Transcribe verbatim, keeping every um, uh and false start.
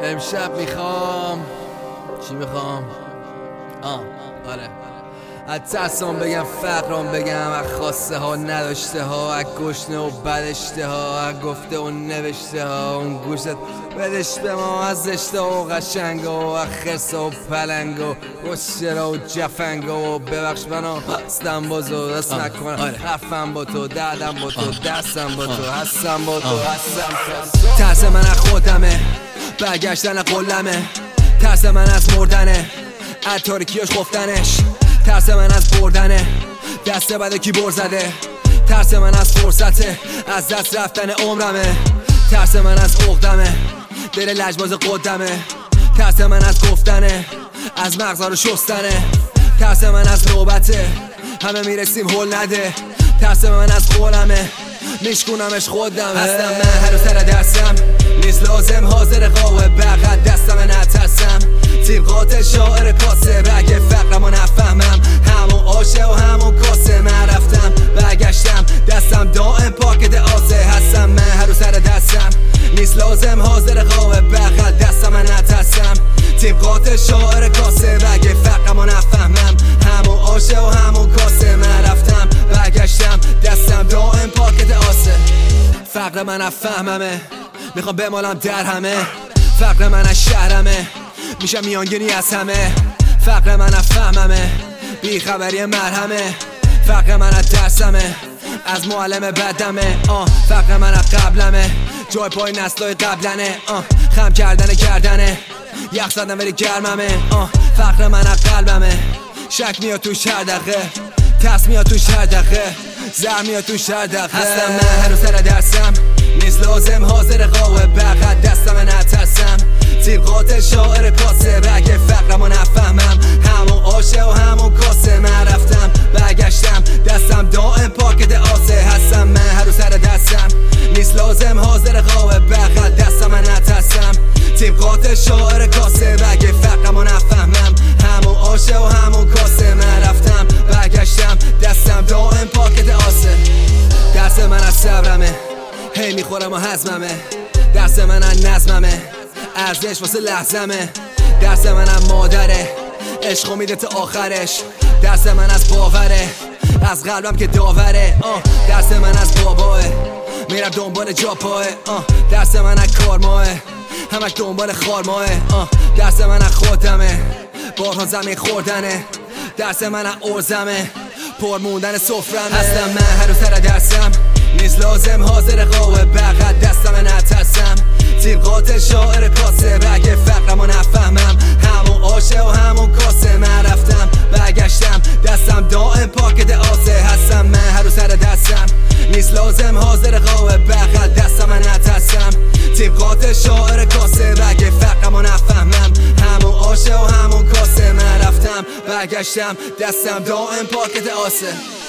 امشب میخوام چی میخوام؟ آه آره از ترسام بگم، فقرام بگم، از خواسته ها نداشته ها، از گشنه و بدشته ها، از گفته و نوشته ها. اون گوشت بدش به ما از زشته و قشنگ و از خرس و پلنگ و گشترا و جفنگ و ببخش منو هستم با تو دست نکنم، حرفم با تو، دردم با تو، دستم با تو، هستم با تو، هستم ترس من از خودمه، برگشتن قلمه، ترس من از مردنه، از تاریکیاش خفتنش، ترس من از بردنه، دست بده کی بر زده، ترس من از فرصته، از دست رفتن عمرمه، ترس من از عقدمه، دل لجباز قدمه، ترس من از گفتنه، از مغزا رو شستنه، ترس من از نوبته، همه میرسیم هل نده، ترس من از قولمه، میشکونمش خودمه. هستم من هر سر دستم نیست لازم حاضر قوه بغل دستم نترسم، تیم قاتل شاعر کاسه، اگه فقرمو نفهمم همون آشه و همون کاسه. من رفتم برگشتم دستم دائم پاکت آسه، هستم من هر سر دستم نیست لازم حاضر قوه بغل دستم نترسم، تیم قاتل شاعر کاسه، اگه فقرمو نفهمم همون آشه و همون کاسه. من رفتم برگشتم دستم دائم پاکت آسه. فقر من افهممه، میخوام بمالم در همه، فقر من از شهرمه، میشم میانگینی از همه، فقر من افهممه، بی خبری مرهمه، فقر من از درسمه، از معلم بدمه، آه فقر من از قبلمه، جای پای نسلای قبلنه، آه خم کردن کردنه، یخ زدن ولی گرممه، آه فقر من از قلبمه، شک میاد توش هر دقیقه، ترس میاد توش هر دقیقه، زر میاد توش هر دقیقه. هستم من هر سر دستم نیست لازم حاضر قوه بغل دستم نترسم، تیم قاتل شاعر کاسه، اگه فقرمو نفهمم همون آشه و همون کاسه. من رفتم برگشتم دستم دائم پاکت آسه، هستم من هر سر دستم نیست لازم حاضر قوه بغل دستم نترسم، تیم قاتل شاعر کاسه، اگه فقرمو نفهمم همون آشه و همون کاسه. من رفتم برگشتم دستم دائم پاکت آسه. درس من از صبرمه، هی میخورم و هضممه، درس من از نظممه، ارزش واسه لحظمه، درس من از مادره، عشقو میده تا آخرش، درس من از باوره، از قلبم که داوره، آه درس من از باباه، میرم دنبال جا پاه، آه درس من از کارماه، همش دنبال خارماه، آه درس من از خودمه، بارها زمین خوردنه، درس من از ارزمه، پر موندن سفرمه. هستم من هر سر دستم نیست لازم حاضر قوه بغل دستم نترسم، تیم قاتل شاعر کاسه، اگه فقرمو نفهمم همون آشه و همون کاسه. من رفتم برگشتم دستم دائم پاکت آسه، هستم من هر سر دستم نیست لازم حاضر قوه بغل دستم نترسم، تیم قاتل شاعر کاسه، اگه فقرمو نفهمم همون آشه و همون کاسه. من رفتم برگشتم دستم دائم پاکت آسه.